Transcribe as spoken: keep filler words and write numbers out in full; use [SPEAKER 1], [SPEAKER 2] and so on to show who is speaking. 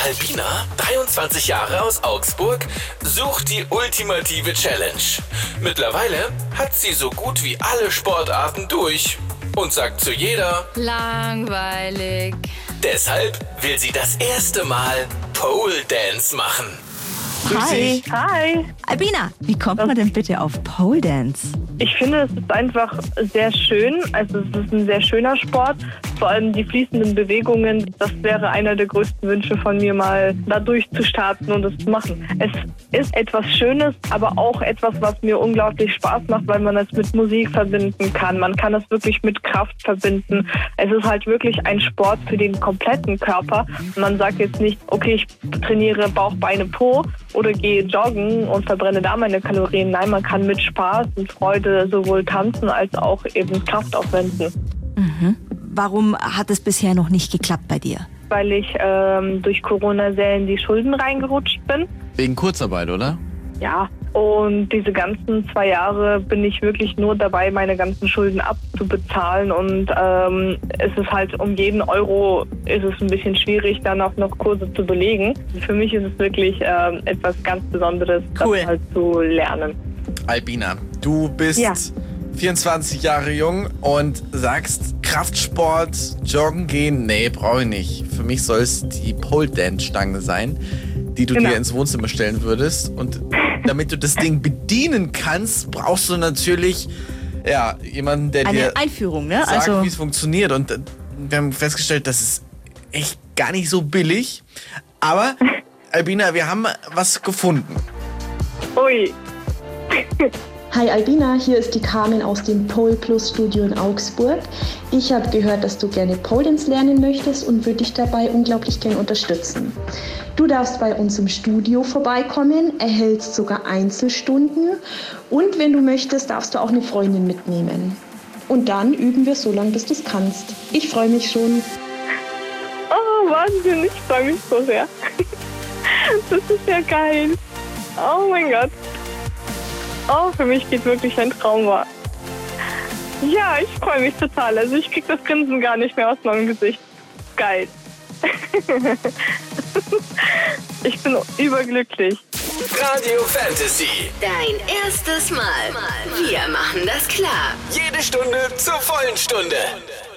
[SPEAKER 1] Albina, dreiundzwanzig Jahre aus Augsburg, sucht die ultimative Challenge. Mittlerweile hat sie so gut wie alle Sportarten durch und sagt zu jeder:
[SPEAKER 2] langweilig.
[SPEAKER 1] Deshalb will sie das erste Mal Pole Dance machen.
[SPEAKER 3] Hi.
[SPEAKER 4] Hi.
[SPEAKER 3] Albina, wie kommt man denn bitte auf Pole Dance?
[SPEAKER 4] Ich finde, es ist einfach sehr schön. Also es ist ein sehr schöner Sport. Vor allem die fließenden Bewegungen. Das wäre einer der größten Wünsche von mir, mal da durchzustarten und das zu machen. Es ist etwas Schönes, aber auch etwas, was mir unglaublich Spaß macht, weil man es mit Musik verbinden kann. Man kann es wirklich mit Kraft verbinden. Es ist halt wirklich ein Sport für den kompletten Körper. Man sagt jetzt nicht, okay, ich trainiere Bauch, Beine, Po oder gehe joggen und verbrenne da meine Kalorien. Nein, man kann mit Spaß und Freude sowohl tanzen als auch eben Kraft aufwenden.
[SPEAKER 3] Mhm. Warum hat es bisher noch nicht geklappt bei dir?
[SPEAKER 4] Weil ich ähm, durch Corona sehr in die Schulden reingerutscht bin.
[SPEAKER 5] Wegen Kurzarbeit, oder?
[SPEAKER 4] Ja, und diese ganzen zwei Jahre bin ich wirklich nur dabei, meine ganzen Schulden abzubezahlen. Und ähm, es ist halt um jeden Euro ist es ein bisschen schwierig, dann auch noch Kurse zu belegen. Für mich ist es wirklich ähm, etwas ganz Besonderes,
[SPEAKER 3] Cool.
[SPEAKER 4] das halt zu lernen.
[SPEAKER 5] Albina, du bist
[SPEAKER 4] Ja.
[SPEAKER 5] vierundzwanzig Jahre jung und sagst, Kraftsport, joggen gehen, nee, brauche ich nicht. Für mich soll es die Pole Dance Stange sein, die du
[SPEAKER 4] Genau.
[SPEAKER 5] dir ins Wohnzimmer stellen würdest. Und damit du das Ding bedienen kannst, brauchst du natürlich ja, jemanden, der
[SPEAKER 3] Eine
[SPEAKER 5] dir
[SPEAKER 3] Einführung, ne?
[SPEAKER 5] sagt,
[SPEAKER 3] Also
[SPEAKER 5] wie es funktioniert. Und äh, wir haben festgestellt, das ist echt gar nicht so billig. Aber, Albina, wir haben was gefunden.
[SPEAKER 4] Ui.
[SPEAKER 6] Hi Albina, hier ist die Carmen aus dem Pole Plus Studio in Augsburg. Ich habe gehört, dass du gerne Pole Dance lernen möchtest und würde dich dabei unglaublich gern unterstützen. Du darfst bei uns im Studio vorbeikommen, erhältst sogar Einzelstunden und wenn du möchtest, darfst du auch eine Freundin mitnehmen. Und dann üben wir so lange, bis du es kannst. Ich freue mich schon.
[SPEAKER 4] Oh, Wahnsinn, ich freue mich so sehr. Das ist ja geil. Oh mein Gott. Oh, für mich geht wirklich ein Traum wahr. Ja, ich freue mich total. Also ich krieg das Grinsen gar nicht mehr aus meinem Gesicht. Geil. Ich bin überglücklich.
[SPEAKER 1] Radio Fantasy.
[SPEAKER 2] Dein erstes Mal. Wir machen das klar.
[SPEAKER 1] Jede Stunde zur vollen Stunde.